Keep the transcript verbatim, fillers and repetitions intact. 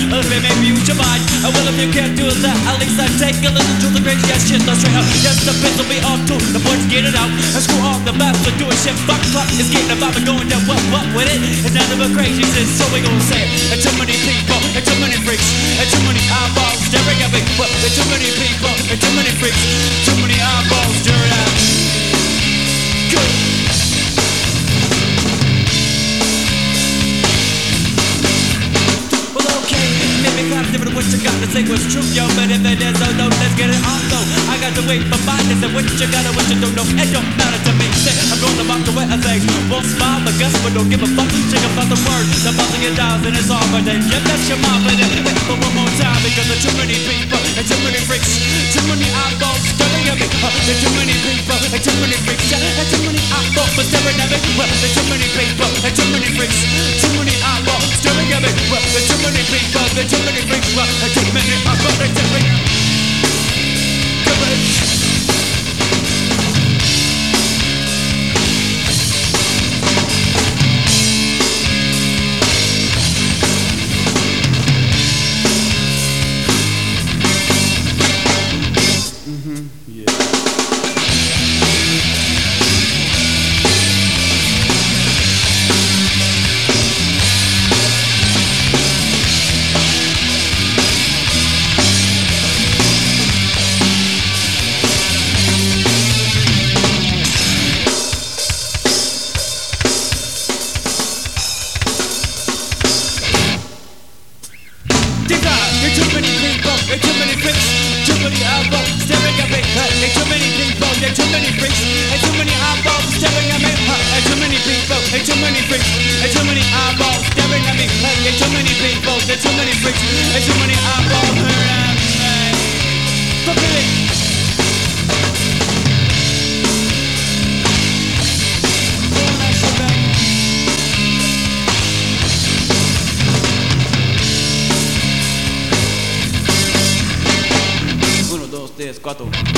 Uh, maybe use your mind. Uh, well, if you can't do that, at least I take a little to the crazy ass shit. That's straight up. Yes, the biz will be off too. The boys get it out. And screw all the baps for doing shit. Fuck, fuck. It's getting about me going down. What, what with it? It's nothing but crazy shit. So we gon' say it. And too many people. And too many freaks. And too many eyeballs staring at me. But there's too many people. And too many freaks. Too many eyeballs staring at me. Good. Different what you got to say was true, yo. But if it is, oh no, let's get it on though. I got to wait for mine. Is what you got and what you don't know. It don't matter to me. Say, I'm gonna walk away and say, won't smile, but guess what? Don't give a fuck. Check about the words. The buzzing it down and it's all but then you bet your mom. But then wait for one more time because there's too many people and too many freaks, too many eyeballs staring at me. Uh, there's too many people and too many freaks, yeah, and too many eyeballs staring at me. Well, there's too many people and too many freaks, too many eyeballs staring at me. Well, there's too many people, there's too many freaks. Well, there's too many eyeballs staring at me. Too many people, there's too many freaks, too many eyeballs staring at me. There's too many people, there's too many freaks, and too many eyeballs staring at me. There's too many people, there's too many freaks, and too many eyeballs staring at me. There's too many people, there's too many freaks, and too many eyeballs staring at me. Fuck it. Tres, cuatro.